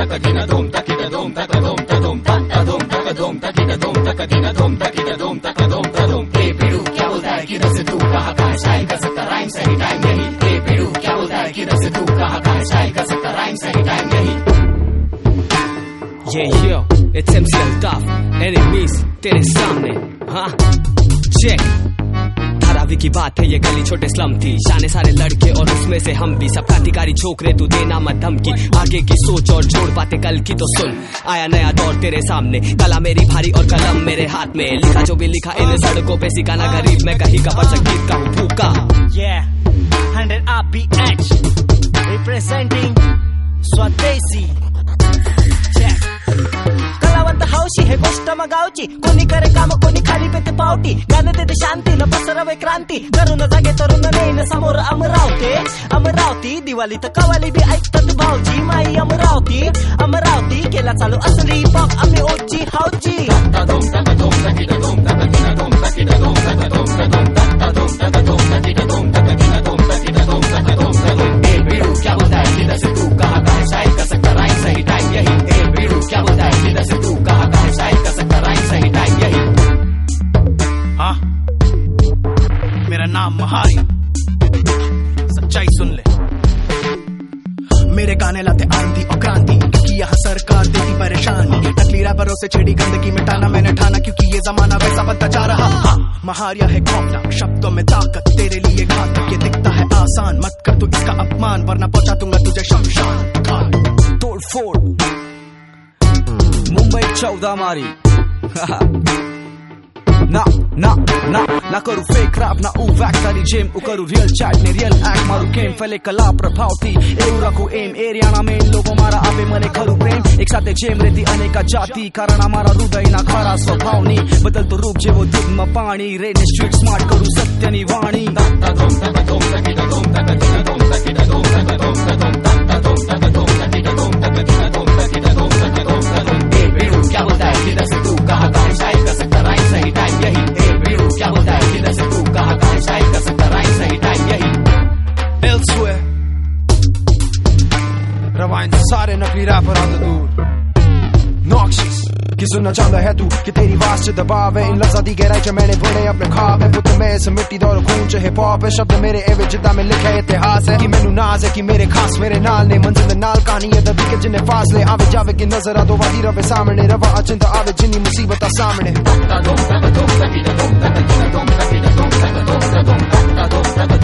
Yo, it's MC Altaf, enemies तेरे सामने, हाँ चेक। धारावी की बात है ये, गली छोटे स्लम थी, शाने सारे लड़के और उसमें से हम भी, सब क्रांतिकारी छोकरे तू देना मत धमकी, आगे की सोच और जोड़ बातें कल की तो सुन। आया नया दौर तेरे सामने, कला मेरी भारी और कलम मेरे हाथ में, लिखा जो भी लिखा इन सड़कों पे सिखाना गरीब मैं कहीं का, पर संगीत का हूँ भूखा। Yeah, 100 RPH representing स्वदेशी। कलावंत हौशी हे गोष्ट मगावची, कोणी करे काम कोणी खाली पेते पावटी, गाणं देते शांती न पसरवे क्रांती, करून जागे तरुण नेईन समोर अमरावती दिवाळी तर कवाली बी ऐकतात भाऊजी, माई अमरावती केला चालू असली पॉप आम्ही ओजी हाऊजी। क्या बोलता है किधर से तू कहाँ का है, शायद कर सकता राइम सही टाइम यही। क्या बोलता है किधर से तू कहाँ का है, शायद कर सकता राइम सही टाइम यही। हाँ, मेरा नाम महारी, सच्चाई सुन ले। मेरे गाने लाते आंधी और क्रांति, क्योंकि यहाँ सरकार देती परेशानी, नकली रैपरों से छिड़ी गंदगी मिटाना मैंने ठाना, क्योंकि ये जमाना वैसा बनता जा रहा। हाँ, महारिया है खौफनाक, शब्दों में ताकत तेरे लिए घातक, ये दिखता है आसान, मत कर तू इसका अपमान वरना पहुंचा दूंगा तुझे शमशान। तोड़ फोड़ मुंबई 14 मारी ना करू फेक रॅप ना उवॅक तारी जेम करू रियल चॅट ने रियल ऍक्ट मारू केम फैले कला प्रभाव थी એવું રાખું એમ એરિયાના મેન લોકો મારા આપે મને ખરું પ્રેમ એક સાથે જેમ રેતી અનેકા જાતિ કારણ અમારા હૃદયના ખરા સ્વભાવની બદલતો રૂપ જેવો દૂધમાં પાણી રેને સ્ટ્રીટ સ્માર્ટ કરું સત્યની વાણી। क्या बोलता है किधर से तू कहाँ का है, शायद कर सकता राइम सही टाइम यही। क्या बोलता है किधर से तू कहाँ का है, शायद कर सकता राइम सही टाइम यही। Elsewhere रवाइन सारे नकली रैपर आते दूर Noxious कि सुनना चाहता है तू कि तेरी आवाज से दबाव है, इन लफ्ज़ाती गहराई च मैंने बुने अपने ख्वाब है, पुत्र में से मिट्टी दौर खून च हिप हॉप है, शब्द मेरे एवे जिद्दा में लिखा इतिहास है, कि मैनू नाज है कि मेरे खास मेरे नाल ने मंजिल नाल कहानी है दबी के जिन्हें फासले आवे जावे कि नजर आ दो वादी रवे सामने रवा अचिंता आवे जिन्नी मुसीबत सामने।